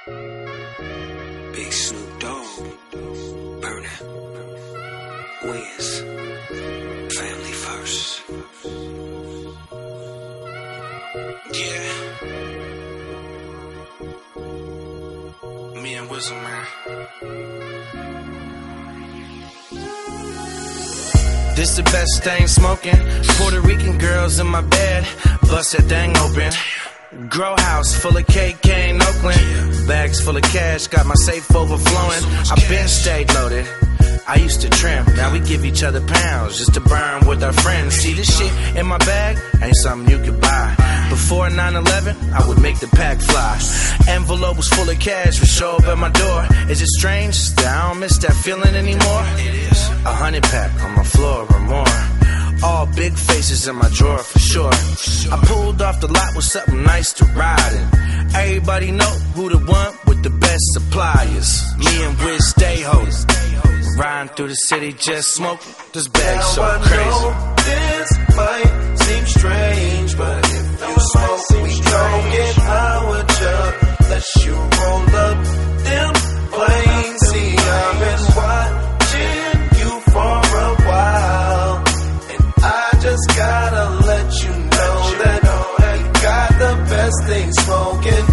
Big Snoop Dogg, Burner, Wiz, family first. Yeah. Me and Wizard, man. This the best thing smoking. Puerto Rican girls in my bed, bust that thing open. Grow house full of cake in Oakland. Bags full of cash, got my safe overflowing. I been stayed loaded. I used to trim, now we give each other pounds just to burn with our friends. See this shit in my bag? Ain't something you could buy. Before 9/11, I would make the pack fly. Envelope was full of cash would show up at my door. Is it strange that I don't miss that feeling anymore? It is. 100 pack on my floor or more. All big faces in my drawer for sure. I pulled off the lot with something nice to ride in. Everybody know who the one with the best suppliers. Me and Wiz stay hoes. Riding through the city just smoking. This bag so crazy. I know this might seem strange, but if you smoke, we don't get high with ya. Let you roll up them planes. See, I've been watching you for a while, and I just gotta let you know that you got the best thing smoking.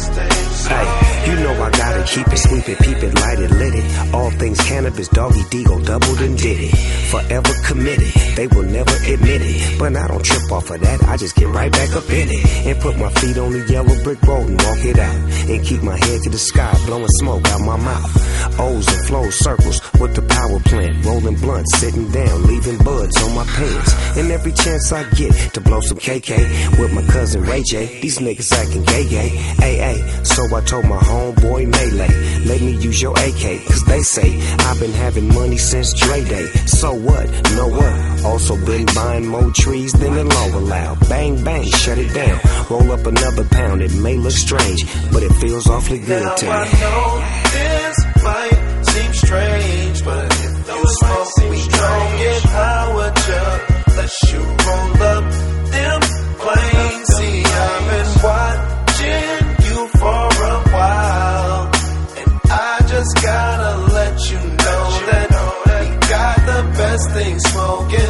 Hey, you know I gotta keep it, sweep it, peep it, light it, lit it. All things cannabis, doggy Digo, doubled and did it. Forever committed, they will never admit it. But I don't trip off of that, I just get right back up in it. And put my feet on the yellow brick road and walk it out. And keep my head to the sky, blowing smoke out my mouth. O's and flows, circles with the power plant. Rolling blunts, sitting down, leaving buds on my pants. And every chance I get to blow some KK with my cousin Ray J. These niggas acting gay. Ay, so I told my homeboy Melee, let me use your AK, cause they say I've been having money since Dre Day. So what? Know what? Also been buying more trees than the law allowed. Bang, bang, shut it down. Roll up another pound. It may look strange, but it feels awfully good now to me. I know this might seem strange, but if you smoke, we don't get high with ya. Let you roll up them planes. See, I've been watching you for a while, and I just gotta let you know that we got the best thing smoking.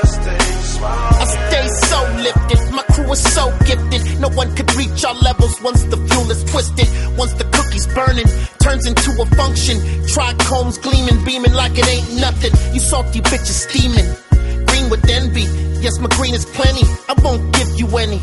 I stay so lifted, my crew is so gifted. No one could reach our levels once the fuel is twisted. Once the cookie's burning, turns into a function. Trichomes gleaming, beaming like it ain't nothing. You salty bitches steaming, green with envy. Yes, my green is plenty, I won't give you any.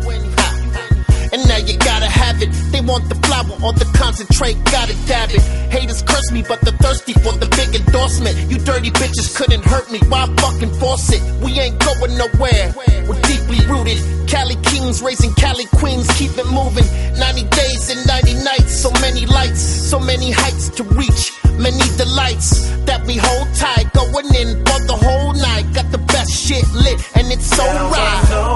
And now you gotta have it. They want the flower or the concentrate, gotta dab it. Haters curse me, but they're thirsty for the big endorsement. You dirty bitches couldn't hurt me, why fucking force it? We ain't going nowhere, we're deeply rooted. Cali kings raising Cali queens, keep it moving. 90 days and 90 nights, so many lights, so many heights to reach. Many delights that we hold tight, going in for the whole night. Got the best shit lit, and it's so now right. I know